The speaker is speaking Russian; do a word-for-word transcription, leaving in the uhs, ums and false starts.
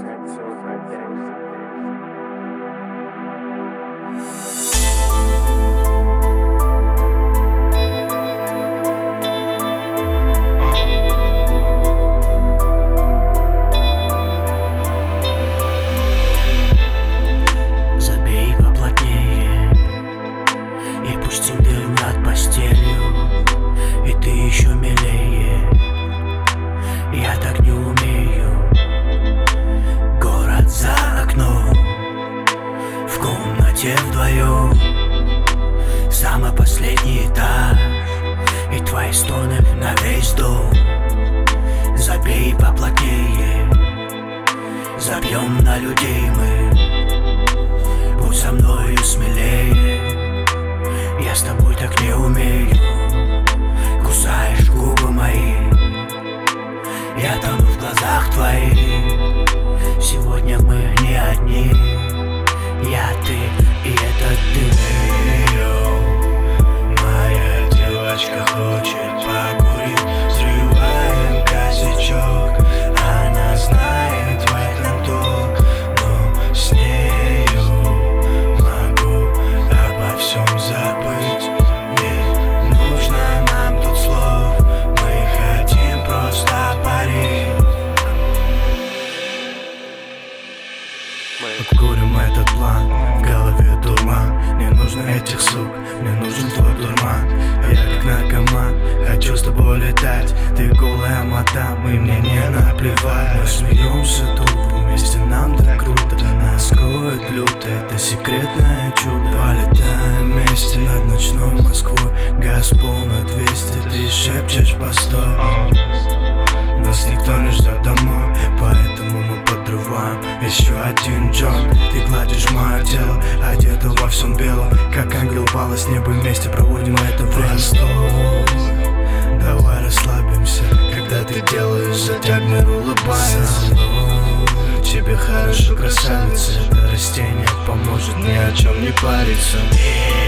Забей поплотнее, и пусть дым над постелью, и ты еще милее. Я так не умею. Город за окном, в комнате вдвоем, самый последний этаж, и твои стоны на весь дом. Забей поплотнее, забьем на людей мы. Будь со мною смелее, я с тобой так не умею. Кусаешь губы мои, я тону в глазах твоих. Сегодня мы не одни, я, ты и этот ты. Моя девочка хочет покурить, срываем косячок. Она знает в этом толк, но с нею могу обо всем забыть. Не нужно нам тут слов, мы хотим просто парить. Обкурим этот план, в голове дурман. Не нужно этих сук, мне нужен твой дурман. Я как наркоман, хочу с тобой летать. Ты голая мадам, и мне не наплевать. Мы смеемся тупо, вместе нам так круто. Нас кроет люто, это секретное чудо. Полетаем вместе над ночной Москвой. Газ пол на двести, ты шепчешь постой. Нас никто не ждет домой, поэтому мы подрываем еще один джойнт. Ты гладишь мое тело, одета во всем белом, как ангел упала с неба, вместе проводим это время. Постой, давай расслабимся, когда ты делаешь затяг, мир улыбается. Тебе хорошо, красавица, это растение поможет ни о чем не париться.